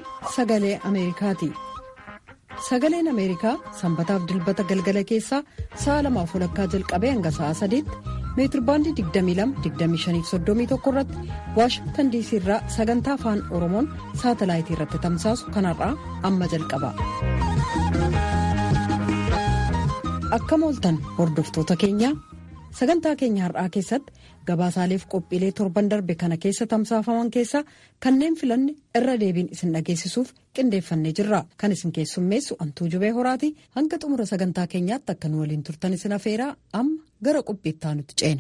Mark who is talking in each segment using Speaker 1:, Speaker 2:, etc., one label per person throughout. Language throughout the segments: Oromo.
Speaker 1: sagalee Ameerikaati. Sagaleen Ameerikaa sanbataaf dilbata galgala keessaa sa'a 2:00 jalqabee hanga sa'a 3tti meetirbaandii 22-25-31 irratti Waashingtan DC irraa sagantaa afaan Oromoon saatalaayitii irratti tamsaasu kanarraa amma jalqaba. Akkam ooltan hordoftoota keenya. Sagantaa keenya har'aa keessatti gabaasaaleef qophiilee torban darbe kana keessa tamsaafaman keessaa kanneen filanne irra deebiin isin dhageessisuuf qindeeffannee jirra. Kan isin keessummeessu Antuu Jubee Horaati. Hanga xumura sagantaa keenyaatti akka nu waliin turtan isin afeeraa amma gara qophiittaa nutti ceena.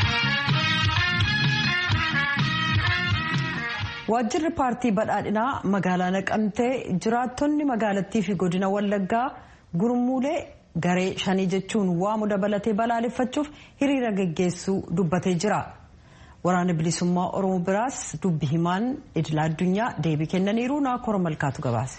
Speaker 1: Waajjirri paartii badhaadhinaa magaalaa Naqamtee jiraattonni magaalattii fi godina Wallaggaa gurmuulee garee 5 jechuun waamu dabalatee balaaleffachuuf hiriira geggeessuu dubbatee jira. Waraana bilisummaa Oromoo biraas dubbi himaan idila addunyaa deebii kennaniiru. Naakora Malkaatu gabaase.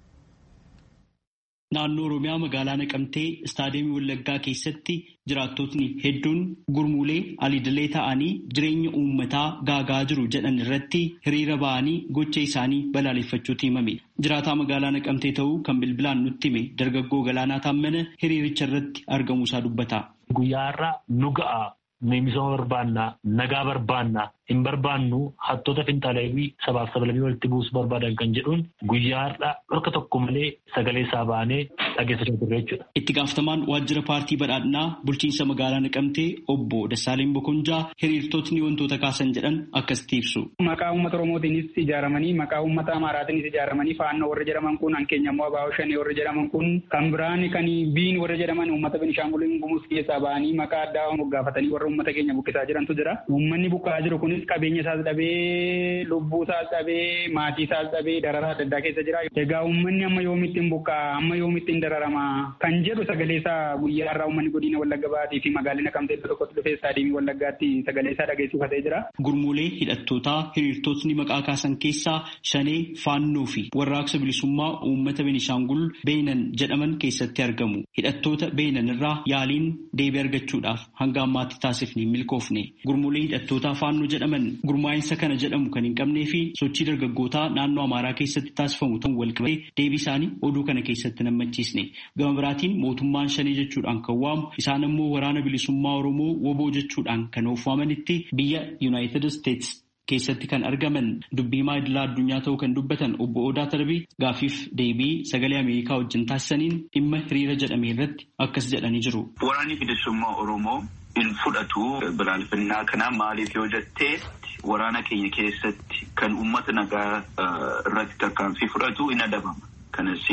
Speaker 2: Naannoo Oromiyaa magaalaa Naqamtee istaadiyeemii Wallaggaa keessatti jiraattotni hedduun gurmuulee alidilee ta'anii jireenya uummataa gaagaa jiru jedhan irratti hiriira ba'anii gocha isaanii balaaleffachuutu himame. Jiraataa magaalaa Naqamtee ta'uu kan bilbilaan nutti hime dargaggoo Galaanaa Taammana hiriiricha irratti argamuusaa dubbata.
Speaker 3: Guyyaa har'aa nu ga'a. Misooma barbaanna, nagaa barbaanna, hin barbaannu hattoota finxaaleewwii sabaaf sablammii walitti buusuu barbaadan kan jedhuun guyyaa har'aa dhorka tokko malee sagalee isaa baanee dhageessachaa turre jechuudha.
Speaker 2: Itti gaafatamaan waajjira paartii badhaadhinaa bulchiinsa magaalaa Naqamtee obbo Dassaaleen Bokonjaa hiriirtotni wantoota kaasan jedhan akkasitti ibsu.
Speaker 4: Maqaa uummata Oromootiinis ijaaramanii maqaa uummata Amaaraatiinis ijaaramanii faannoo warra jedhaman kun hankeenya immoo Abaaboo Shanee warra jedhaman kun kan biraan kan biin warra jedhaman uummata Beenishaangul Gumuz keessaa ba'anii maqaa addaa moggaafatanii warra uummata keenya buqqisaa jirantu jira. Uummanni buqqaa jiru kunis qabeenya isaas dhabee, lubbuu isaas dhabee, maatii isaas dhabee dararaa adda addaa keessa jira. Egaa uummanni amma yoomitti hin buqqaa, amma yoomitti hin dararama kan jedhu sagalee isaa guyyaa har'aa uummanni godina Wallagga Ba'aatii fi magaalaa Naqamtee tokkotti dhufee istaadiyeemii Wallaggaatti sagalee isaa dhageessifatee jira.
Speaker 2: Gurmuulee hidhattootaa hiriirtotni maqaa kaasan keessaa Shanee, Faannoo fi warraaqsa bilisummaa uummata Beenishaangul Beenan jedhaman keessatti argamu. Hidhattoota Beenan irraa yaaliin deebii argachuudhaaf hanga ammaatti taasifne milkoofne. Gurmuulee hidhattootaa Faannoo jedhaman gurmaa'insa kana jedhamu kan hin qabnee fi sochii dargaggootaa naannoo Amaaraa keessatti taasifamu ta'uu walqabee deebii isaanii oduu kana keessatti nammachiisne. Gama biraatiin mootummaan Shanee jechuudhaan kan waamu isaan immoo waraana bilisummaa Oromoo WBO jechuudhaan kan of waamanitti biyya Yuunaayitid Isteets keessatti kan argaman dubbii himaa idila addunyaa ta'uu kan dubbatan obbo Odaa Tarbii gaafiif deebii sagalee Ameerikaa wajjin taasisaniin dhimma hiriira jedhame irratti akkas jedhanii jiru.
Speaker 5: Waraanni bilisummaa Oromoo in fudhatu balaaleffannaa kana maaliif yoo jettee waraana keenya keessatti kan uummata nagaa irratti tarkaanfii fudhatu in adabama. Kanas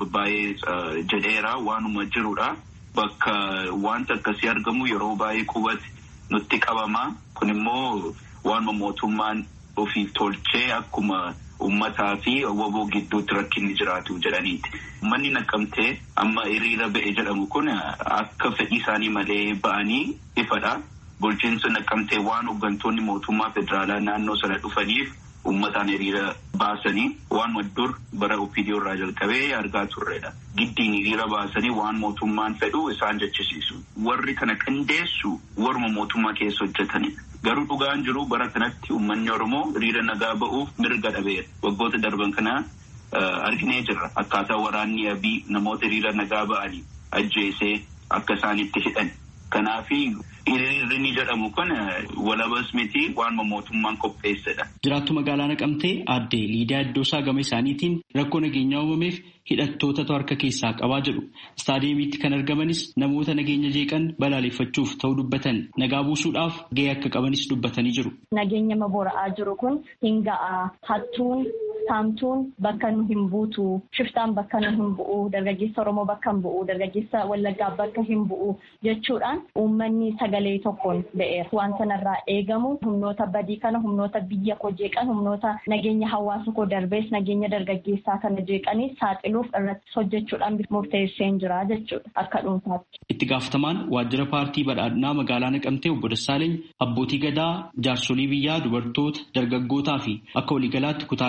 Speaker 5: baay'ee jedheera waanuma jirudha. Bakka wanta akkasii argamu yeroo baay'ee qubatti nutti qabama. Kun immoo waanuma mootummaan ofiif tolchee akkuma uummataa fi WBO gidduutti rakkinni jiraatu jedhaniiti. Uummanni Naqamtee amma hiriira ba'e jedhamu kun akka fedhii isaanii malee ba'anii ifadha. Bulchiinsa Naqamtee waan hooggantoonni mootummaa federaalaa naannoo sana dhufaniif uummataan hiriira baasanii waan dur bara OPDO irraa jalqabee argaa turredha. Giddiin hiriira baasanii waan mootummaan fedhu isaan jechisiisu. Warri kana qindeessu warma mootummaa keessa hojjetanidha. Garuu dhugaan jiru bara kanatti uummanni Oromoo hiriira nagaa ba'uuf mirga dhabeera. Waggoota darban kana arginee jirra. Akkaataa waraanni Abii namoota hiriira nagaa ba'anii ajjeesee akka isaan itti hidhan. Kanaafi hiriirri jedhamu kun walabas miti waan mootummaan qopheessedha.
Speaker 2: Jiraattu magaalaa Naqamtee aadde Liidiyaa Iddoosaa gama isaaniitiin rakkoo nageenyaa uumameef hidhattootatu harka keessaa qabaa jedhu. Istaadiyeemiitti kan argamanis namoota nageenya jeeqan balaaleffachuuf ta'uu dubbatan. Nagaa buusuudhaaf gahee akka qabanis dubbatanii jiru.
Speaker 6: Nageenya mabora'aa jiru kun hin ga'a. Hattuun saamtuun bakka nu hin buutu. Shiftaan bakka nu hin bu'u. Dargaggeessa Oromoo bakka hin bu'u. Dargaggeessa Wallaggaa bakka hin bu'u jechuudhaan uummanni sagalee tokkoon ba'eera. Waan sanarraa eegamu humnoota badii kana humnoota biyya koo jeeqan humnoota nageenya hawaasa koo darbees nageenya dargaggeessaa kana jeeqanii saaxiluuf irratti hojjechuudhaan murteessee jira jechuudha akka dhuunfaatti.
Speaker 2: Itti gaafatamaan waajjira paartii badhaadhinaa magaalaa Naqamtee obbo Dassaaleny abbootii gadaa jaarsolii biyyaa dubartoota dargaggootaa fi akka waliigalaatti kutaalee hawaasaa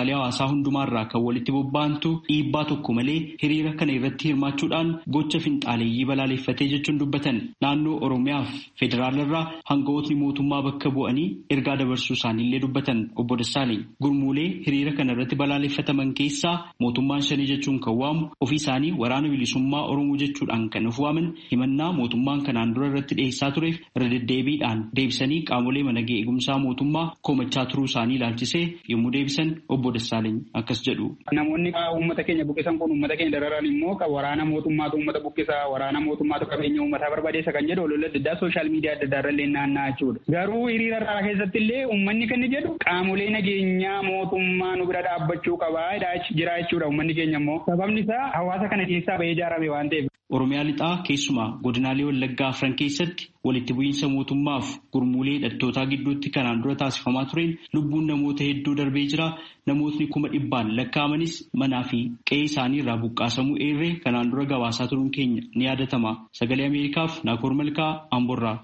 Speaker 2: hawaasaa hundumaarraa kan walitti bobba'antu dhiibbaa tokko malee hiriira kana irratti hirmaachuudhaan gocha finxaaleeyyii balaaleffatee jechuun dubbatan. Naannoo Oromiyaaf federaalarraa hangawootni mootummaa bakka bu'anii ergaa dabarsuu isaaniillee dubbatan obbo Dassaaleny. Gurmuulee hiriira kana irratti balaaleffataman keessaa mootummaan shanii jechuun kan waamu ofii isaanii waraana bilisummaa Oromoo jechuudhaan kan of waaman himannaa mootummaan kanaan dura irratti dhiyeessaa tureef irra deddeebiidhaan deebisanii qaamolee nageenya eegumsaa mootummaa komachaa turuu isaanii ilaalchisee yommuu deebisan obbo Dassaaleny akkas jedhu.
Speaker 4: Namoonni uummata keenya buqqisan kun uummata keenya dararan immoo waraana mootummaatu uummata buqqisa, waraana mootummaatu qabeenya uummataa barbadeessa kan jedhu olola adda addaa sooshaal miidiyaa adda addaa irra naanna'aa jechuudha. Garuu hiriira irraa keessatti illee uummanni kan jedhu qaamolee nageenyaa mootummaa nu bira dhaabbachuu qabaa jira jechuudha. Uummanni keenya immoo sababni isaa hawaasa kana keessaa bahee ijaarame waan ta'eef.
Speaker 2: Oromiyaa lixaa keessumaa godinaalee Wallaggaa afran keessatti walitti bu'iinsa mootummaaf gurmuulee hidhattootaa gidduutti kanaan dura taasifamaa tureen lubbuun namoota hedduu darbee jira. Namootni 100,000 lakkaa'amanis manaa fi qe'ee isaanii irraa buqqaasamuu eerree kanaan dura gabaasaa turuun keenya ni yaadatama. Sagalee Ameerikaaf Naakoor Malkaa Amborraa.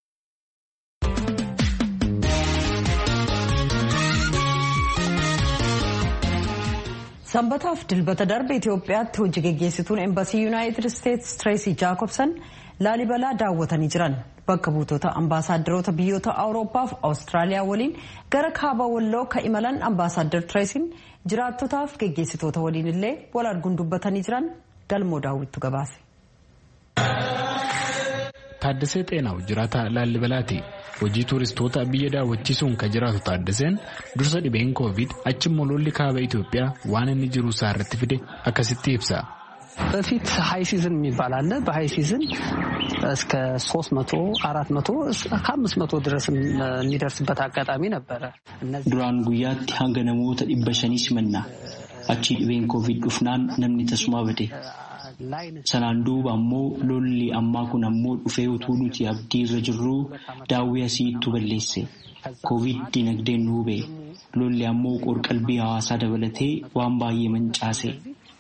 Speaker 1: Sanbataaf dilbata darbe Itoophiyaatti hojii geggeessituun Embaasii Yuunaayitid Isteetsi Tireesii Jaakobsan Laalibalaa daawwatanii jiran. Bakka buutota ambaasaadarota biyyoota Awurooppaa fi Awustiraaliyaa waliin gara kaaba Walloo kan imalan ambaasaaddar Tireesiin jiraattotaaf geggeessitoota waliin illee wal arguun dubbatanii jiran. Galmoo daawwittu gabaase.
Speaker 7: Taaddasee Xeenaaw jiraata Laalibalaati. Hojii tuuristoota biyya daawwachiisuun kan jiraatu Taaddaseen dursa dhibeen Covid achimmoo lolli kaaba Itoophiyaa waan inni jiru isaa irratti fide akkasitti ibsa.
Speaker 8: በፊት ሃይ ሲዝን የሚባል አለ። በሃይ ሲዝን እስከ 300 400 ከ500 ድረስ የሚደርስበት አጋጣሚ ነበረ።
Speaker 2: ዱራን ጉያatti hanga namoota 500 simanna. Achi dhibeen Covid dhufnaan namni tasuma bade. Sanaan duuba ammoo lolli ammaa kun ammoo dhufee utuu nuti abdii irra jirru daawwii asiitu balleesse. Covid dinagdeen nu hube. Lolli ammoo qorqalbii hawaasaa dabalatee waan baay'ee mancaase.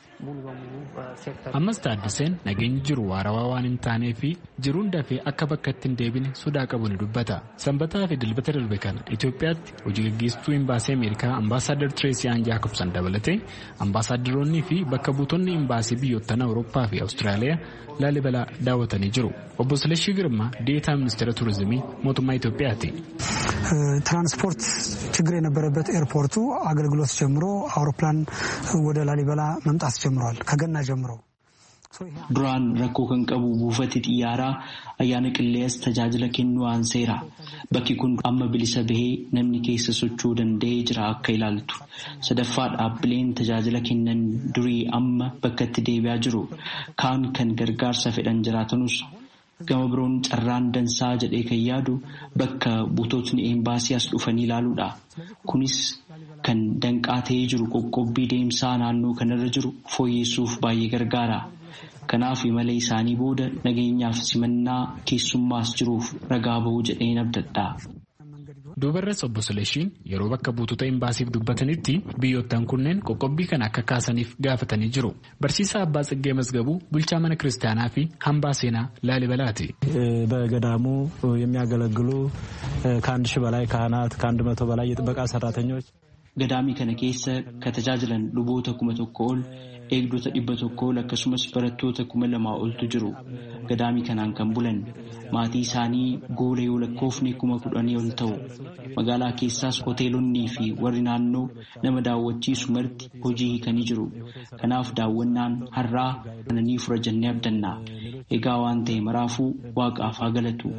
Speaker 7: Ammas Taaddaseen nageenyi jiru waarawaa waan hin taanee fi jiruun dafee akka bakka itti hin deebine sodaa qabu ni dubbata. Sanbataa fi dilbata darbe kana Itoophiyaatti hojii gaggeessituu imbaasii Ameerikaa ambaasaaddar Tireesii Jaakobsan dabalatee ambaasaadaronni fi bakka buutonni imbaasii biyyoottan Awurooppaa fi Awustiraaliyaa Laalibalaa daawwatanii jiru. Obbo Silashii Girmaa ዴኤታ ሚኒስትር ቱሪዝም mootummaa Itoophiyaati.
Speaker 9: ትራንስፖርት ችግር የነበረበት ኤርፖርቱ አገልግሎት ጀምሮ አውሮፕላን ወደ ላሊበላ መምጣት ጀምሯል ከገና ጀምሮ.
Speaker 2: Duraan rakkoo kan qabu buufati xiyyaaraa ayyaana qilleensa tajaajila kennuu aanseera. Bakki kun amma bilisa bahee namni keessa socho'uu danda'ee jira akka ilaaltu. Sadaffaa dhaabbileen tajaajila kennan durii amma bakka itti deebi'aa jiru. Kaan kan gargaarsa fedhan jiraatanus gama biroon carraan dansaa jedhee kan yaadu bakka buutotni embaasii as dhufanii ilaaluudha. Kunis kan danqaa ta'ee jiru qoqqobbii deemsaa naannoo kanarra jiru fooyyessuuf baay'ee gargaara. Kanaaf imala isaanii booda nageenyaaf simannaa keessummaas jiruuf ragaa bahuu jedheen abdadha.
Speaker 7: Dubarras obbo Sileshiin yeroo bakka buutota imbaasiif dubbatanitti biyyoottan kunneen qoqqobbii kana akka kaasaniif gaafatanii jiru. Barsiisaa Abbaa Tsiggee Mazgabuu bulchaa mana kiristaanaa fi hambaa seenaa Laalibalaati.
Speaker 10: በገዳሙ የሚያገለግሉ ከ1000 በላይ ካህናት ከ100 በላይ የጥበቃ ሰራተኞች
Speaker 2: Gadaamii kana keessa kan tajaajilan luboota 1,000 ol, eegdota 100 ol akkasumas barattoota 2,000 oltu jiru. Gadaamii kanaan kan bulan maatii isaanii goola yoo lakkoofne 10,000 ol ta'u. Magaalaa keessaas hoteelonnii fi warri naannoo nama daawwachiisu marti hojii hiikanii jiru. Kanaaf daawwannaan har'aa kananii fura jennee abdanna. Egaa waan ta'e maraafuu waaqaaf haa galatu.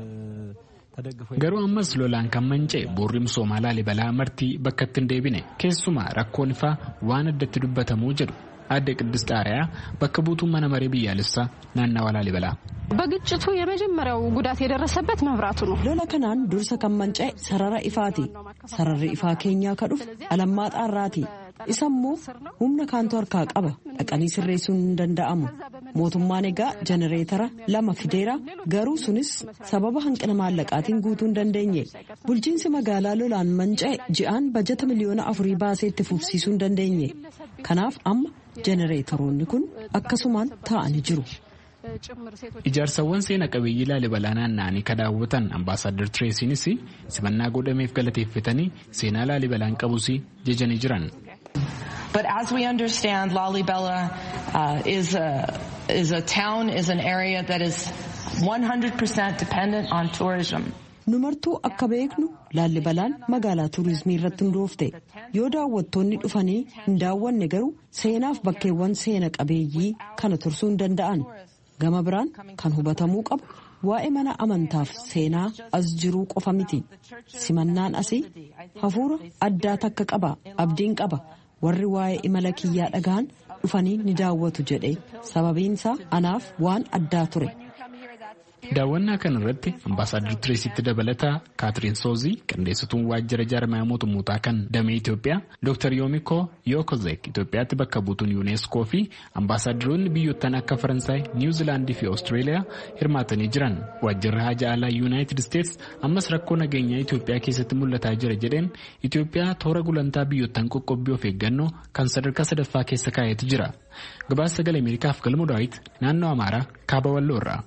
Speaker 7: Garuu ammas lolaan kan manca'e boorri misoomaa Laalibalaa martii bakka itti hin deebine keessumaa rakkoon ifaa waan addatti dubbatamuu jedhu Aadde Qidist Aariyaa bakka buutuu mana maree biyyaalessaa naannawaa Laalibalaa.
Speaker 11: በግጭቱ የመጀመሪያው ጉዳት የደረሰበት መብራቱ ነው።
Speaker 1: ሎላ ከናን ዱርሰ ከመንጨ ሰረራ ኢፋቲ ሰረራ ኢፋ ኬኛ ከዱፍ አለማጣ ራቲ ኢሰሙ ሁምነ ካንቶ አርካ ቀበ አቀኒ ስሬሱን እንደንዳአሙ mootummaan egaa jenereetara 2 fideera garuu sunis sababa hanqina maallaqaatiin guutuu hin dandeenye bulchiinsi magaalaa lolaan manca'e ji'aan bajata miliyoona 4 baasee itti fufsiisuu hin dandeenye kanaaf amma jenereetaroonni kun akkasumaan taa'anii jiru.
Speaker 7: Ijaarsawwan seenaa qabeeyyii Laalibalaa naanna'anii kan daawwatan ambaasaaddar Tireesiinis simannaa godhameef galateeffatanii seenaa Laalibalaan qabus jajanii jiran.
Speaker 12: But as we understand, Lalibela is a town, is an area that is 100% dependent on tourism.
Speaker 1: Numartuu akka beeknu Laalibalaan magaalaa tuurizimii irratti hundoofte yoo daawwattoonni dhufanii hin daawwanne garuu seenaaf bakkeewwan seena qabeeyyii kana tursuu hin danda'an. Gama biraan kan hubatamuu qabu waa'ee mana amantaaf seenaa as jiruu qofa miti. Simannaan asii hafuura addaa takka qaba, abdiin qaba. Warri waa'ee imala kiyyaa dhagahan dhufanii ni daawwatu jedhe. Sababiinsaa anaaf waan addaa ture.
Speaker 7: Daawwannaa kana irratti Ambaasaadar Tireesitti dabalataa Kaatiriin Soozii qindeessituun waajjira jaarmaya mootummootaa kan damee Itoophiyaa Dr. Yoomiko Yookozek Itoophiyaatti bakka buutuun UNESCO fi ambaasaadaronni biyyoottan akka Faransaay, Niwuziilaandii fi Oostreeliyaa hirmaatanii jiran. Waajjirri haja alaa Yuunaayitid Isteets ammas rakkoo nageenyaa Itoophiyaa keessatti mul'ataa jira jedheen Itoophiyaa toora gulantaa biyyoottan qoqqobbii of eeggannoo kan sadarkaa sadaffaa keessa kaa'eeti jira. Gabaasa Sagalee Ameerikaaf Galmoo Daawit naannoo Amaaraa Kaaba Walloorraa.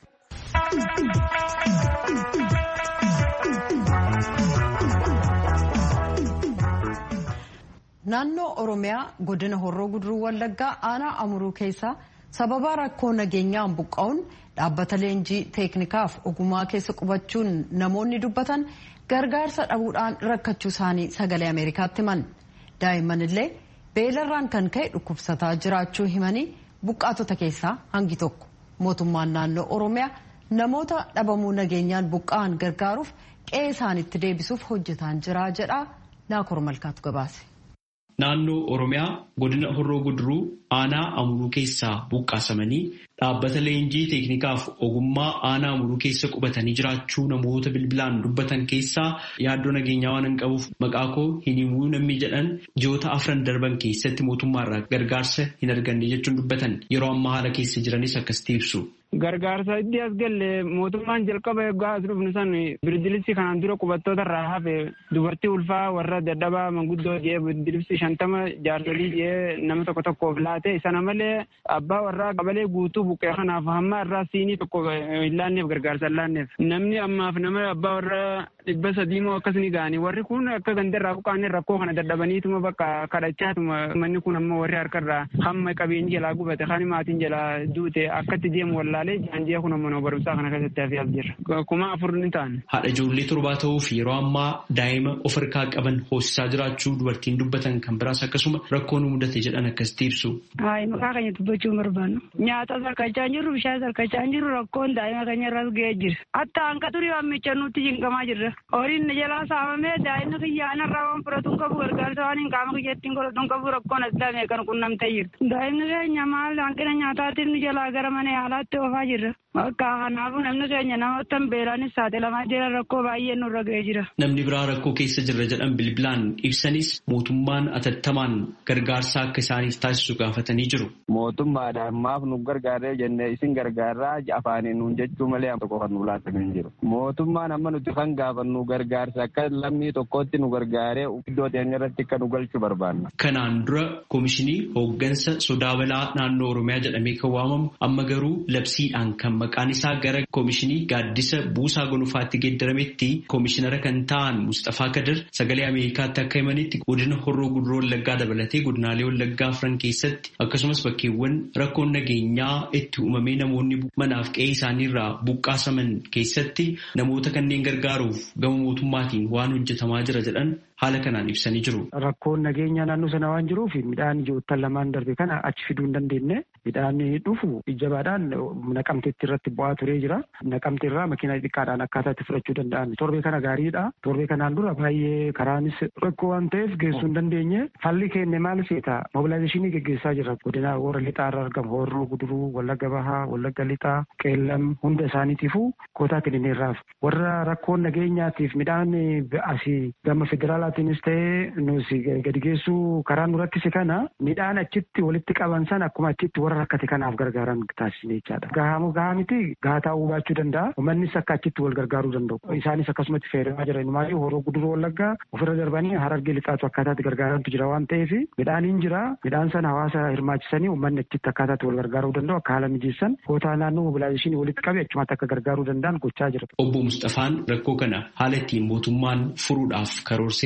Speaker 1: Naannoo Oromiyaa godina Horroo Guduruu Wallaggaa aanaa Amuruu keessaa sababa rakkoo nageenyaan buqqa'uun dhaabbata leenjii teeknikaaf ogummaa keessa qubachuun namoonni dubbatan gargaarsa dhabuudhaan rakkachuu isaanii Sagalee Ameerikaatti himan. Daa'imman illee beelarraan kan ka'e dhukkubsataa jiraachuu himanii buqqaatota keessaa hangi tokko. Mootummaan naannoo Oromiyaa namoota dhabamuu nageenyaan buqqa'an gargaaruuf qe'ee isaanitti deebisuuf hojjetaa jira jedha. Naakoor Malkaatu gabaase.
Speaker 2: Naannoo Oromiyaa godina Horroo Guduruu aanaa Amuruu keessaa buqqaasamanii dhaabbata leenjii teeknikaaf ogummaa aanaa Amuruu keessa qubatanii jiraachuu namoota bilbilaan dubbatan keessaa yaaddoo nageenyaa waan hin qabuuf maqaa koo hin himuu namni jedhan ji'oota 4 darban keessatti mootummaarraa gargaarsa hin arganne jechuun dubbatan yeroo ammaa haala keessa jiranis akkasitti ibsu.
Speaker 4: Gargaarsa itti as galle mootummaan jalqaba eeggaa as dhufnu san birdilisi kanaan dura qubattoota irraa hafe dubartii ulfaa warra dadhabaa manguddoo jee birdilisi 50 jaarsolii jee nama tokkoof laate sana malee abbaa warraa qabalee guutuu buqqee kanaaf hamma irraa siinii tokko hin laanneef gargaarsa hin laanneef namni ammaaf nama abbaa warraa 300 moo akkas ni gaanii warri kun akka gandarraa buqqaanee rakkoo kana dadhabaniituma bakka kadhachaatuma manni kun amma warri harkarraa hamma qabeenyi jalaa gubate kan maatiin jalaa duute akkatti deemu wallaalee jaanjee kun ammoo barumsaa kana keessatti hafiyaaf jira. 4,000 ni ta'an.
Speaker 2: Haadha ijoollee 7 ta'uuf yeroo ammaa daa'ima of harkaa qaban hoosisaa jiraachuu dubartiin dubbatan kan biraas akkasuma rakkoo nu mudate jedhan akkasitti ibsu.
Speaker 13: Maqaa keenya dubbachuu barbaannu. Nyaata sarkachaa jirru bishaan sarkachaa jirru rakkoon daa'ima keenya irraas ga'ee jira. Hatta hanqa turii waan miichannuutti jinqamaa jirra. Horiin jalaa saamamee daa'imni kiyyaana irraa waan fudhatuun qabu gargaarsa waan hin qaama kiyyattiin godhatuun qabu rakkoon asxaamee kan qunnamtee jirti. Daa'imni keenya maal hanqina nyaataatiin ni jalaa gara mana yaalaatti oofaa jirra. Akka kanaafuu namni keenya namoota beelaanis saaxilamaa jira rakkoo baay'ee nurra ga'ee jira.
Speaker 2: Namni biraa rakkoo keessa jirra jedhan bilbilaan ibsanis mootummaan atattamaan gargaarsa akka isaaniif taasisu gaafatanii jiru.
Speaker 14: Mootummaadhaan maaf nu gargaaree jennee isin gargaarraa afaaniin nuun jechuu malee tokko kan nu laatan hin jiru. Mootummaan amma nuti kan gaafannu gargaarsa akka lammii tokkotti nu gargaaree iddoo teenya irratti akka nu galchuu barbaanna.
Speaker 2: Kanaan dura koomishinii hooggansa sodaa balaa naannoo Oromiyaa jedhamee kan waamamu amma garuu labsiidhaan kan maqaan isaa gara koomishinii gaaddisa buusaa gonufaatti geeddarametti koomishinara kan ta'an Mustafaa Kadir Sagalee Ameerikaatti akka himanitti godina Horroo Guduruu Wallaggaa dabalatee godinaalee Wallaggaa afran keessatti akkasumas bakkeewwan rakkoon nageenyaa itti uumamee namoonni manaaf qe'ee isaaniirraa buqqaasaman keessatti namoota kanneen gargaaruuf gama mootummaatiin waan hojjetamaa jira jedhan haala kanaan ibsanii jiru.
Speaker 15: Rakkoon nageenya naannoo sana waan jiruuf midhaan ji'oottan lamaan darbe kana achi fiduu hin dandeenye midhaan dhufu jabaadhaan Naqamteetti irratti bu'aa turee jira. Naqamtee irraa makiinaa xiqqaadhaan akkaataa itti fudhachuu danda'an. Torbee kana gaariidha. Torbee kanaan dura baay'ee karaanis rakkoo waan ta'eef geessuu hin dandeenye. Falli keenya maal seeta? Mobilaayizeeshinii geggeessaa jira. Godina warra lixaa irra argamu Horroo Guduruu, Wallagga Bahaa, Wallagga Lixaa, Qeellam hunda isaaniitiifuu kootaa kennineerraaf. Warra rakkoon nageenyaatiif midhaan asii gama federaalaatiinis ta'ee nuti gadi geessuu karaa nu rakkise kana midhaan achitti walitti qaban sana akkuma achitti warra rakkate kanaaf gargaaran taasisne jechaadha. Gahaa miti gahaa ta'uu baachuu danda'a. Uummannis akka achitti wal gargaaruu danda'u. Isaanis akkasumatti fayyadamaa jiran. Maayyuu Horroo Guduruu Wallaggaa ofirra darbanii Harargee Lixaatu akkaataatti gargaarantu jira waan ta'eef midhaaniin jira. Midhaan sana hawaasa hirmaachisanii uummanni achitti akkaataatti wal gargaaruu danda'u akka haala mijeessan kootaa naannoo mobilaayizeeshinii walitti qabe achumatti akka gargaaruu danda'an gochaa jira.
Speaker 2: Obbo Mustafaan rakkoo kana haala ittiin mootummaan furuudhaaf karoorseera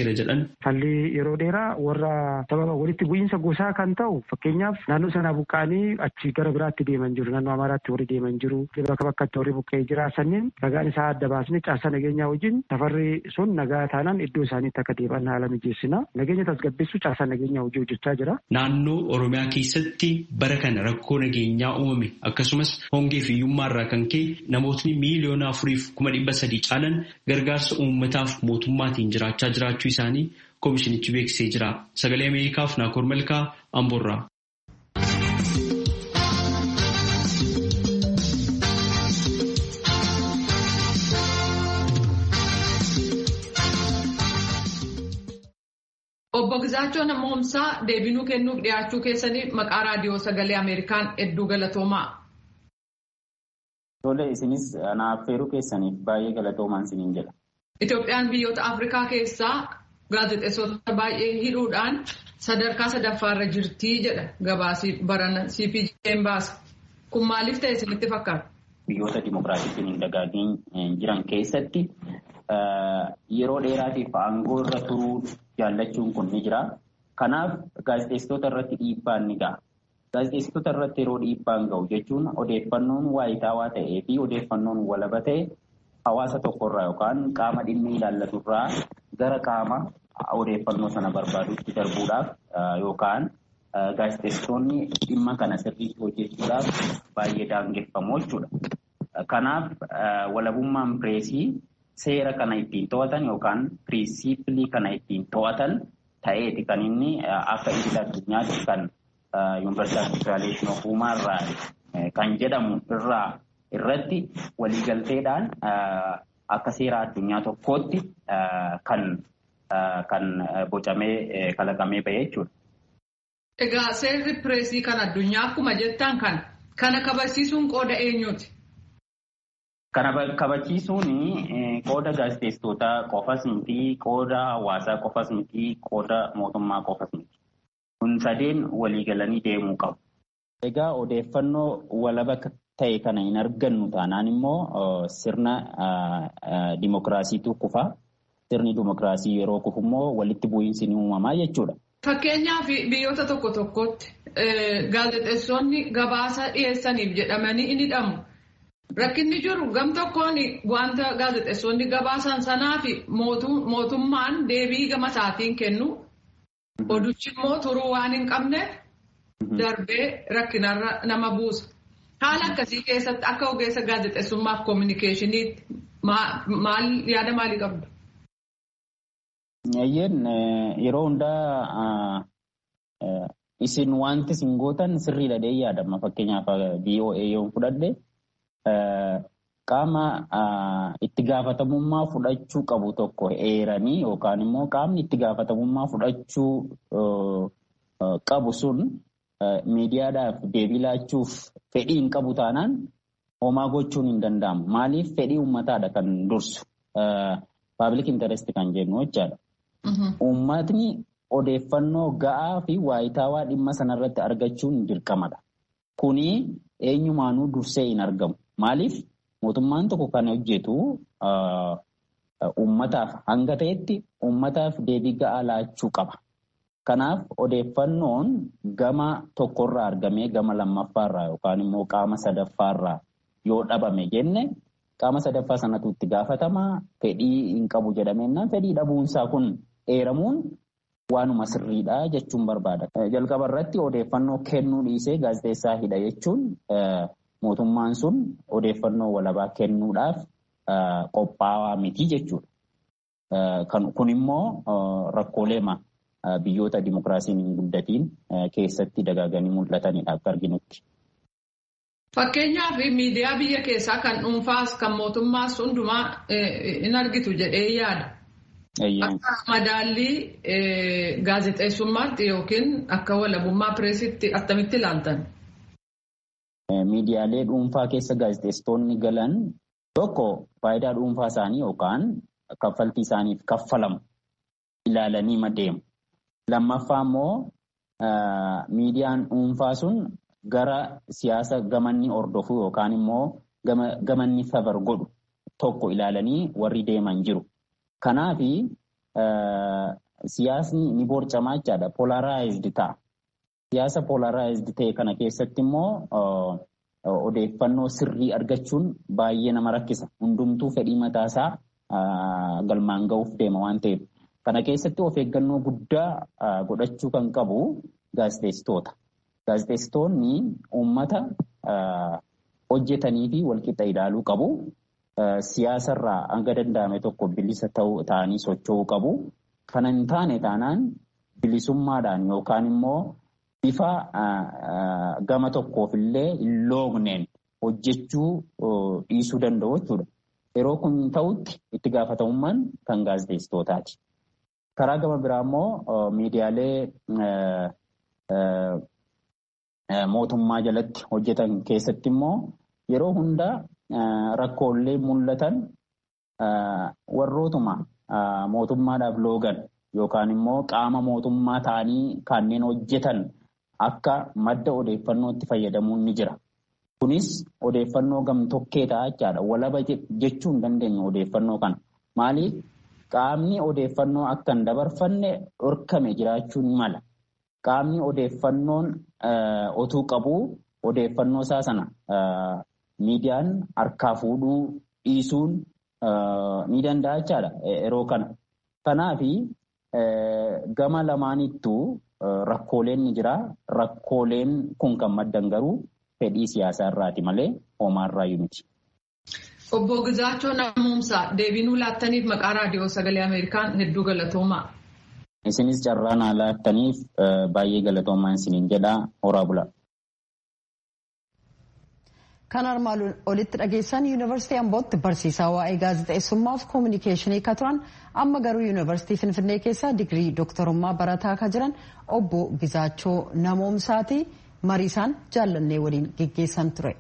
Speaker 2: jira jedhan.
Speaker 15: Falli yeroo dheeraa warra sababa walitti bu'iinsa gosaa kan ta'u fakkeenyaaf naannoo sanaa buqqa'anii achi gara biraatti deeman jiru. Naannoo Amaaraatti warri deeman jiru. Bakka bakkatti warri buqqa'ee jira. Sanneen ragaan isaa adda baasnee caasaa nageenyaa wajjin safarri sun nagaa taanaan iddoo isaaniitti akka deebi'an haala mijeessina. Nageenya tasgabbeessuu caasaa nageenyaa hojii hojjechaa jira.
Speaker 2: Naannoo Oromiyaa keessatti bara kana rakkoo nageenyaa uumame akkasumas hongee fi hiyyummaarraa kan ka'e namootni miliyoona 4,300 caalan gargaarsa uummataaf mootummaatiin jiraachaa jiraachuu isaanii koomishinichi beeksisee jira. Sagalee Ameerikaaf Naakoor Malkaa Amboorraa.
Speaker 16: Obbo Gizaachoo Namoomsaa deebinuu kennuuf dhiyaachuu keessanii maqaa raadiyoo Sagalee Ameerikaan hedduu galatoomaa.
Speaker 17: Tole isinis anaaf feeruu keessaniif baay'ee galatoomaan isiniin jedha.
Speaker 16: Itoophiyaan biyyoota Afrikaa keessaa gaazexeessota baay'ee hidhuudhaan sadarkaa sadaffaarra jirtii jedha gabaasii barana CPJ'n baase. Kun maaliif ta'e isinitti fakkaata?
Speaker 17: Biyyoota dimokiraasiitiin hin dagaagiin jiran keessatti yeroo dheeraatiif aangoo irra turuu jaallachuun kun ni jira. Kanaaf gaazexeessitoota irratti dhiibbaan ni ga'a. Gaazexeessitoota irratti yeroo dhiibbaan ga'u jechuun odeeffannoon waayitaawaa ta'ee fi odeeffannoon walaba ta'e hawaasa tokkorraa yookaan qaama dhimmi ilaallaturraa gara qaama odeeffannoo sana barbaadutti darbuudhaaf yookaan gaazexeessitoonni dhimma kana sirriitti hojjechuudhaaf baay'ee daangeffamu jechuudha. Kanaaf walabummaan pireesii seera kana ittiin to'atan yookaan piriinsiipilii kana ittiin to'atan ta'eeti kan inni akka idil addunyaatti kan Universal Declaration of Human Rights kan jedhamu irratti waliigalteedhaan akka seera addunyaa tokkootti kan bocamee kalaqamee bahee jechuudha.
Speaker 16: Egaa seerri pireesii kan addunyaa akkuma jettan kana kabachiisuun qooda eenyuuti?
Speaker 17: Kana kabachiisuun qooda gaazexeessitootaa qofas miti, qooda hawaasaa qofas miti, qooda mootummaa qofas miti. Kun sadeen waliigalanii deemuu qabu. Egaa odeeffannoo walaba ta'e kana hin argannu taanaan immoo sirna dimokiraasiitu kufa. Sirni dimokiraasii yeroo kufu immoo walitti bu'iinsi ni uumamaa jechuudha.
Speaker 16: Fakkeenyaaf biyyoota tokko tokkotti gaazexeessonni gabaasa dhiyeessaniif jedhamanii ni hidhamu. Rakkinni jiru gam tokkoon wanta gaazexeessonni gabaasan sanaa fi mootummaan deebii gama isaatiin kennu. Oduchi immoo turuu waan hin qabneef darbee rakkinarra nama buusa. Haala akkasii keessatti akka ogeessa gaazexeessummaaf koominikeeshiniitti yaada maalii qabdu?
Speaker 17: Yeroo hundaa isin wanti isin gootan sirriidha jedhee yaadama. Fakkeenyaaf VOA yoo fudhadhe qaama itti gaafatamummaa fudhachuu qabu tokko eeranii yookaan immoo qaamni itti gaafatamummaa fudhachuu qabu sun miidiyaadhaaf deebii laachuuf fedhii hin qabu taanaan homaa gochuun hin danda'amu. Maaliif fedhii uummataadha kan dursu public interest kan jennu jechaadha. Uummatni odeeffannoo ga'aa fi waayitaawaa dhimma sanarratti argachuun dirqamadha. Kuni eenyumaanuu dursee hin argamu. Maaliif mootummaan tokko kan hojjetu uummataaf hanga ta'etti uummataaf deebii ga'aa laachuu qaba. Kanaaf odeeffannoon gama tokkorraa argamee gama lammaffaarraa yookaan immoo qaama sadaffaarraa yoo dhabame jenne qaama sadaffaa sanatu itti gaafatama. Fedhii hin qabu jedhamennaan fedhii dhabuunsaa kun eeramuun waanuma sirriidha jechuun barbaada. Jalqaba irratti odeeffannoo kennuu dhiisee gaazexeessaa hidha jechuun mootummaan sun odeeffannoo walabaa kennuudhaaf qophaa'aa miti jechuudha. Kun immoo rakkoolee biyyoota dimokiraasiin hin guddatiin keessatti dagaaganii mul'atanidha akka arginutti.
Speaker 16: Fakkeenyaaf miidiyaa biyya keessaa kan dhuunfaas kan mootummaas hundumaa in argitu jedhee yaada. Akka madaallii gaazexeessummaatti yookiin akka walabummaa pireesitti attamitti ilaaltan?
Speaker 17: Miidiyaalee dhuunfaa keessa gaazexeessitoonni galan tokko faayidaa dhuunfaa isaanii yookaan kaffaltii isaaniif kaffalamu ilaalanii madeemu. Lammaffaa immoo miidiyaan dhuunfaa sun gara siyaasa gamanni hordofuu yookaan immoo gamanni favor godhu tokko ilaalanii warri deeman jiru. Kanaafi siyaasni ni boorcamaa jechaadha. Polaaraayizd ta'a. Siyaasa polaaraayizd ta'e kana keessatti immoo odeeffannoo sirrii argachuun baay'ee nama rakkisa. Hundumtuu fedhii mataasaa galmaan ga'uuf deema waan ta'eef. Kana keessatti of eeggannoo guddaa godhachuu kan qabu gaazexeessitoota. Gaazexeessitoonni uummata hojjetanii fi walqixa ilaaluu qabu. Siyaasarraa hanga danda'ame tokko bilisa ta'anii socho'uu qabu. Kana hin taane taanaan bilisummaadhaan yookaan immoo bifa gama tokkoof illee hin loogneen hojjechuu dhiisuu danda'u jechuudha. Yeroo kun ta'utti itti gaafatamummaan kan gaazexeessitootaati. Karaa gama biraa immoo miidiyaalee mootummaa jalatti hojjetan keessatti immoo yeroo hundaa rakkoolee mul'atan warrootuma mootummaadhaaf loogan yookaan immoo qaama mootummaa ta'anii kanneen hojjetan akka madda odeeffannootti fayyadamuun ni jira. Kunis odeeffannoo gamtokkee ta'a jechaadha. Walaba jechuu hin dandeenyu odeeffannoo kana. Maaliif qaamni odeeffannoo akka hin dabarfanne dhorkame jiraachuun mala. Qaamni odeeffannoon otuu qabu odeeffannoo isaa sana miidiyaan harkaa fuudhuu dhiisuun ni danda'a jechaadha yeroo kana. Kanaafi gama lamaanittuu rakkooleen ni jira. Rakkooleen kun kan maddan garuu fedhii siyaasaa irraati malee hoomaarraayyuu miti.
Speaker 16: Obbo Gizaachoo Namuumsaa deebii laattaniif maqaa raadiyoo sagalee Ameerikaan hedduu galatoomaa.
Speaker 17: Isinis carraa naa laattaniif baay'ee galatoomaa isiniin jedhaa horaa bulaa.
Speaker 1: Kan armaan olitti dhageessan Yuunivarsiitii Ambootti barsiisaa waa'ee gaazexeessummaa fi koominikeeshinii kan turan amma garuu Yuunivarsiitii Finfinnee keessa digirii dooktarummaa barataa kan jiran obbo Gizaachoo Namoomsaati. Marii isaan jaallannee waliin geggeessan ture.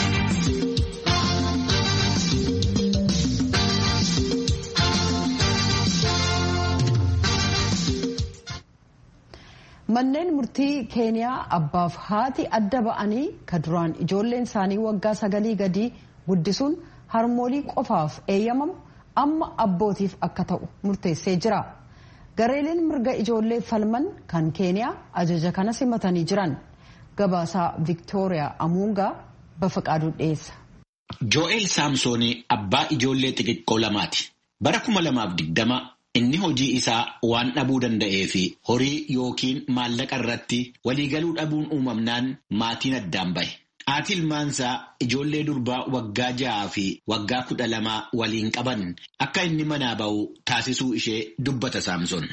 Speaker 1: Manneen murtii Keeniyaa abbaaf haati adda ba'anii kan duraan ijoolleen isaanii waggaa 9 gadii guddisuun harmoolii qofaaf eeyyamamu amma abbootiif akka ta'u murteessee jira. Gareeleen mirga ijoollee falman kan Keeniyaa ajaja kana simatanii jiran. Gabaasaa Viktooriyaa Amuungaa Bafaqaaduu dhiyeessa.
Speaker 18: Jo'eel Saamsoonii abbaa ijoollee xixiqqoo lamaati. Bara 2020 inni hojii isaa waan dhabuu danda'ee fi horii yookiin maallaqa irratti waliigaluu dhabuun uumamnaan maatiin addaan bahe. Haati ilmaansaa ijoollee durbaa waggaa 6 fi waggaa 12 waliin qaban akka inni manaa ba'u taasisuu ishee dubbata Saamsoon.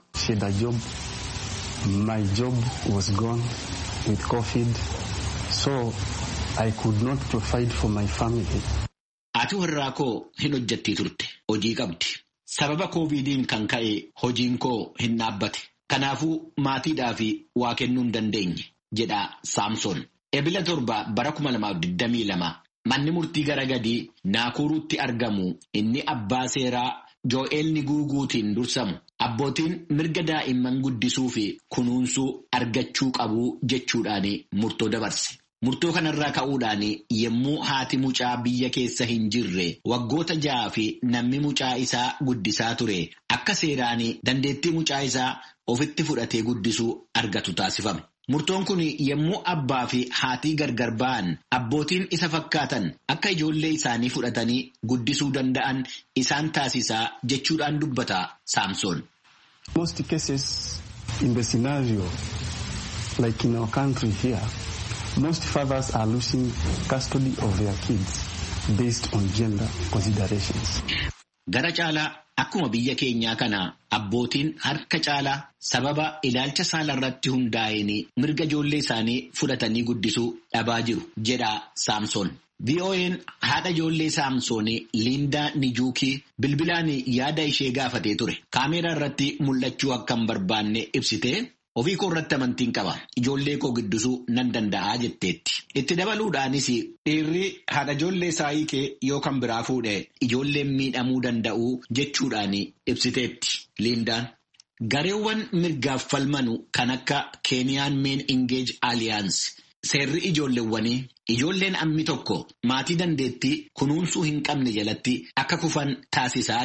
Speaker 19: My job was gone with COVID, so I could not provide for my family.
Speaker 18: Haati warraa koo hin hojjettii turte, hojii qabdi. Sababa kooviidiin kan ka'e hojiin koo hin dhaabbate. Kanaafuu maatiidhaaf waa kennuu hin dandeenye jedha Saamsoon. Ebila 7 bara 2022 manni murtii gara gadii Naakuruutti argamu inni abbaa seeraa Jo'eel Niguuguutiin dursamu abbootiin mirga daa'imman guddisuu fi kunuunsuu argachuu qabu jechuudhaan murtoo dabarse. Murtoo kanarraa ka'uudhaan yommuu haati mucaa biyya keessa hin jirre waggoota 6 fi namni mucaa isaa guddisaa ture akka seeraan dandeettii mucaa isaa ofitti fudhatee guddisuu argatu taasifame. Murtoon kun yommuu abbaa fi haatii gargar ba'an abbootiin isa fakkaatan akka ijoollee isaanii fudhatanii guddisuu danda'an isaan taasisaa jechuudhaan dubbata Saamsoon.
Speaker 19: Most cases in the scenario like in our country here, most fathers are losing custody of their kids based on gender considerations.
Speaker 18: Gara caalaa akkuma biyya keenyaa kana abbootiin harka caalaa sababa ilaalcha saala irratti hundaa'een mirga ijoollee isaanii fudhatanii guddisuu dhabaa jiru jedha Saamsoon. VOA'n haadha ijoollee Saamsoon Liindaa Nijuukii bilbilaan yaada ishee gaafatee ture. Kaameeraa irratti mul'achuu akka hin barbaanne ibsitee ofii koo irratti amantiin qaba. Ijoollee koo guddisuu nan danda'aa jetteetti. Itti dabaluudhaanis dhiirri haadha ijoollee isaa hiikee yoo kan biraa fuudhe ijoolleen miidhamuu danda'u jechuudhaan ibsiteetti. Liindaan gareewwan mirgaaf falmanu kan akka Keeniyaan Meen Engage Alliance seerri ijoolleewwanii ijoolleen ammi tokko maatii dandeettii kunuunsuu hin qabne jalatti akka kufan taasisaa jedha.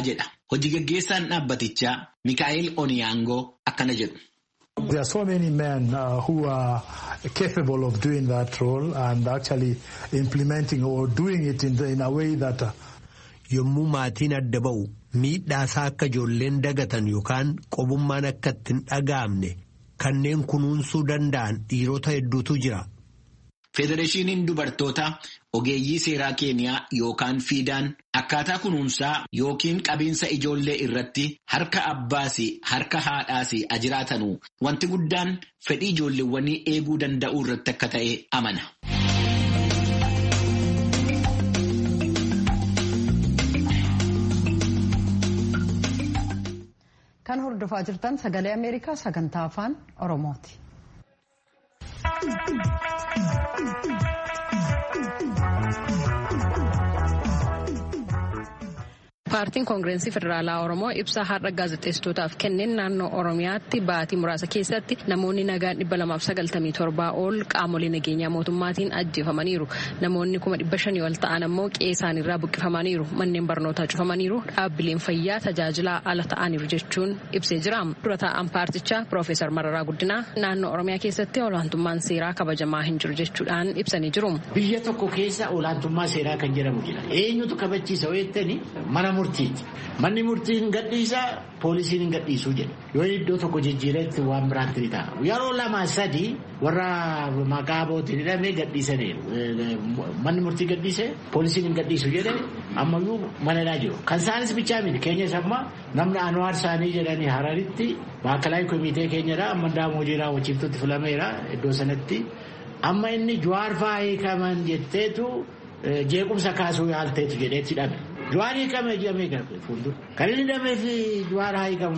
Speaker 18: Hojii gaggeessaan dhaabbatichaa Mikaa'el Oniyaangoo akkana jedhu.
Speaker 20: There are so many men who are capable of doing that role and actually implementing or doing it in a way that
Speaker 21: yommuu maatiin adda ba'u miidhaasaa akka ijoolleen dagatan yookaan qobummaan akka ittiin dhaga'amne kanneen kunuunsuu danda'an dhiirota hedduutu jira.
Speaker 18: Federeeshiniin dubartoota ogeeyyii seeraa Keeniyaa yookaan fiidaan akkaataa kunuunsaa yookiin qabiinsa ijoollee irratti harka abbaas harka haadhaas ajiraatanu wanti guddaan fedhii ijoolleewwanii eeguu danda'uu irratti akka ta'e amana.
Speaker 1: Kan hordofaa jirtan sagalee Ameerikaa sagantaa afaan Oromooti.
Speaker 11: Paartiin Koongireensii Federaalaa Oromoo ibsa har'a gaazexeessitootaaf kenneen naannoo Oromiyaatti baatii muraasa keessatti namoonni nagaan 297 ol qaamolee nageenyaa mootummaatiin ajjeefamaniiru. Namoonni 500 ol ta'an ammoo qe'ee isaaniirraa buqqifamaniiru. Manneen barnootaa cufamaniiru. Dhaabbileen fayyaa tajaajilaa ala ta'aniiru jechuun ibsee jira. Dura taa'an paartichaa Piroofeesar Mararaa Guddinaa naannoo Oromiyaa keessatti olaantummaan seeraa kabajamaa hin jiru jechuudhaan ibsanii jiru.
Speaker 22: Biyya tokko keessa olaantummaa seeraa kan jedhamu jira. Eenyutu kabachiisa jettanii mana murtiiti. Manni murtii hin gadhiisaa, poolisiin hin gadhiisuu jedha. Yoo iddoo tokko jijjiiretti waan biraatti ni ta'a. Yeroo 2-3 warra maqaa bootiin hidhamee gadhiisaniiru. Manni murtii gadhiise, poolisiin hin gadhiisu jedhe ammayyuu manadhaa jiru. Kan isaanis bichaa miti. Keenyas amma namni Anwaar Saanii jedhanii Hararitti Maakalaay Komitee keenyadha. Amma Daamoojii raawwachiiftutti filameera iddoo sanatti. Amma inni Jawaar fa'aa hiikaman jetteetu jeequmsa kaasuu yaalteetu jedheetti hidhame. Jawaar hiikame jedhamee garbe fuuldura. Kan inni hidhamee fi Jawaar haa hiikamu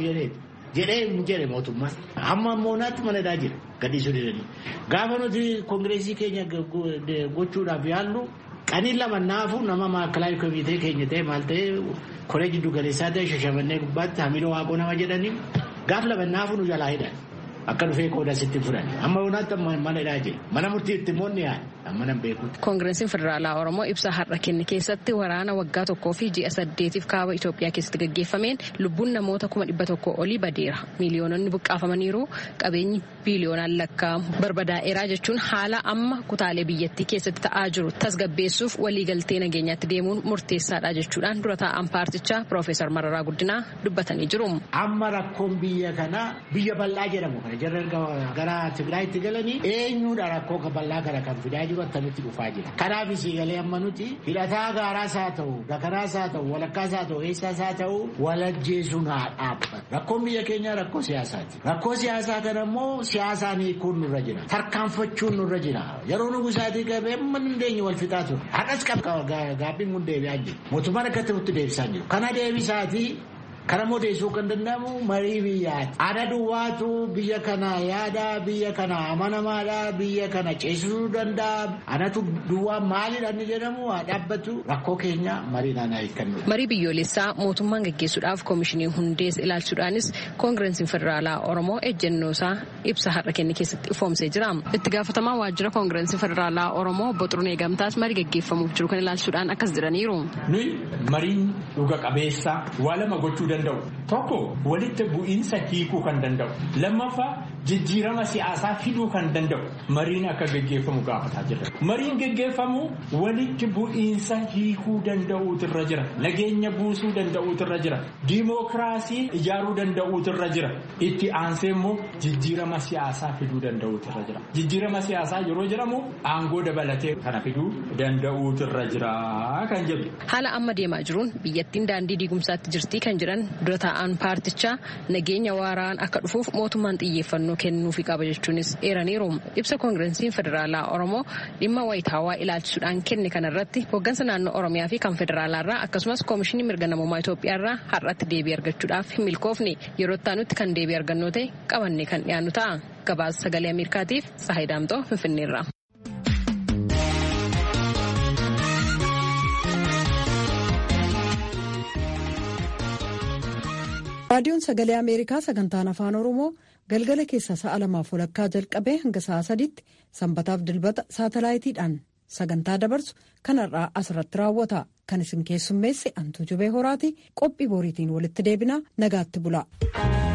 Speaker 22: jedhee mootummaan. Amma moonaatti manadhaa jira gadhiisuu didanii. Gaafa nuti koongireesii keenya gochuudhaaf yaallu qanii lama naafu nama Maakalaay Komitee keenya ta'e maal ta'e koree jiddu galeessaa ta'e Shashamannee gubbaatti Hamidoo Waaqoo nama jedhanii gaaf lama naafu nu jalaa hidhan. Akka dhufee qooda sitti furan. Amma moonaatti manadhaa jira. Mana murtiitti moonni yaa'an.
Speaker 11: Koongireesiin Federaalaa Oromoo ibsa har'a kenne keessatti waraana waggaa 1 fi ji'a 8 kaaba Itoophiyaa keessatti gaggeeffameen lubbuun namoota 100,000 olii badeera. Miiliyoononni buqqaafamaniiru. Qabeenyi biiliyoonaan lakkaa'amu barbadaa'eeraa jechuun haala amma kutaalee biyyattii keessatti ta'aa jiru tasgabbeessuuf waliigaltee nageenyaatti deemuun murteessaadha jechuudhaan dura taa'an paartichaa Piroofeesar Mararaa Guddinaa dubbatanii jiru.
Speaker 22: Amma rakkoon biyya kanaa biyya bal'aa jedhamu kana jarri gara Tigraayitti galanii eenyuudha rakkoo bal'aa kana kan fidaa jiru akkamitti dhufaa jira. Kanaaf siigalee amma nuti hidhataa gaaraas haa ta'u gakaraas haa ta'u walakkaas haa ta'u eessaas haa ta'u walajjeesuun haa dhaabbatu. Rakkoon biyya keenyaa rakkoo siyaasaati. Rakkoo siyaasaa kana immoo siyaasaan hiikuun nurra jira. Tarkaanfachuun nurra jira. Yeroo nugusaatii qabee amma dandeenye wal fixaa ture. Haadhas gaabbiin kun deebi'aa jiru. Mootummaan akkatti nutti deebisaa jiru. Kana deebisaatii kana modeessuu kan danda'amu marii biyyaati. Aadaa duwwaatu biyya kana yaada, biyya kana amanamaadha, biyya kana ceesisuu danda'a. Anatu duwwaa maalidha inni jedhamu haa dhaabbatu rakkoo keenya mariidhaan haa hiikannu.
Speaker 11: Marii biyyoolessaa mootummaan gaggeessuudhaaf koomishinii hundeessa ilaalchuudhaanis koongireesiin Federaalaa Oromoo ejjennoosaa ibsa har'a kenne keessatti ifoomsee jira. Itti gaafatamaa waajjira koongireesii Federaalaa Oromoo Obbo Xurunee Gamtaas marii gaggeeffamuuf jiru kan ilaalchuudhaan akkas jedhaniiru.
Speaker 23: Nuyi mariin dhuga qabeessa waa lama gochuu danda'u. Tokko walitti bu'iinsa hiikuu kan danda'u. Lammaffaa jijjiirama siyaasaa fiduu kan danda'u. Mariin akka gaggeeffamu gaafataa jirra. Mariin gaggeeffamu walitti bu'iinsa hiikuu danda'uutirra jira. Nageenya buusuu danda'uutirra jira. Diimookiraasii ijaaruu danda'uutirra jira. Itti aansee immoo jijjiirama siyaasaa fiduu danda'uutirra jira. Jijjiirama siyaasaa yeroo jedhamu aangoo dabalatee kana fiduu danda'uutirra jira kan jedhu.
Speaker 11: Haala amma deemaa jiruun biyyattiin daandii diigumsaatti jirti kan jiran dura taa'an paartichaa nageenya waaraan akka dhufuuf mootummaan xiyyeeffannoo kennuufi qaba jechuunis eeraniiru. Ibsa koongireesiin Federaalaa Oromoo dhimma wayitaawaa ilaalchisuudhaan kenne kanarratti hooggansa naannoo Oromiyaa fi kan Federaalaarraa akkasumas koomishinii mirga namummaa Itoophiyaarraa har'atti deebii argachuudhaaf hin milkoofne yeroo itti kan deebii argannoo ta'e qabannee kan dhiyaannu ta'a. Gabaasa sagalee Ameerikaatiif Sahay Daamtoo Finfinneerraa.
Speaker 1: raadiyoon sagalee ameerikaa sagantaan afaan oromoo galgala keessa sa'a 2:00 jalqabee hanga sa'a 3:00 sanbataaf dilbata saatalaayitiidhaan sagantaa dabarsu kanarraa asirratti raawwata. Kan isin keessummeesse Antuu Jubee Horaati. Qophii boriitiin walitti deebinaa nagaatti bulaa.